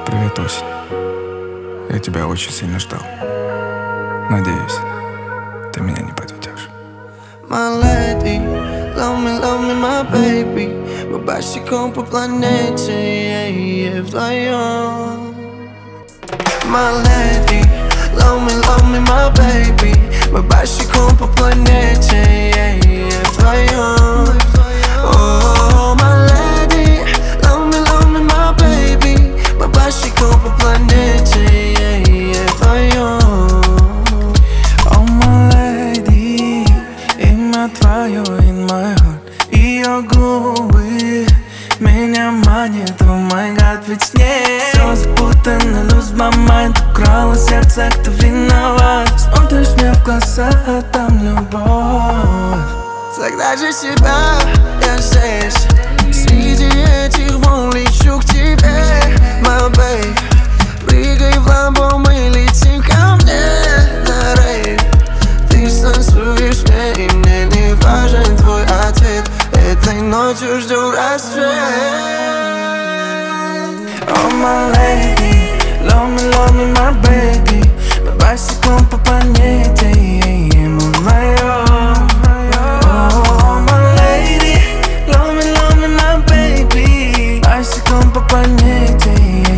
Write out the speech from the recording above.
Привет, осень. Я тебя очень сильно ждал. Надеюсь, ты меня не подведешь. My lady, love me, my baby. Мы босиком по планете, вдвоем. My lady, love me, my baby. Мы босиком по планете, вдвоем. Oh, my lady, love me, my baby. Мы босиком по планете, вдвоем. Oh my lady, имя твое in my heart. Ее губы меня манит, oh my god, ведь с ней все запутано, lose my mind. Украла сердце, кто виноват? Смотришь мне в глаза, а там любовь. Тогда же себя я здесь. Среди этих волн лечу к тебе, my babe. Прыгай в ламбо, мы летим ко мне на рейв. Ты станцуешь мне, и мне не важен твой ответ. Этой ночью ждем рассвет. Oh my lady, love me, my baby. Мы босиком по планете, мы вдвоем. Oh my lady, love me, my baby. Босиком по планете,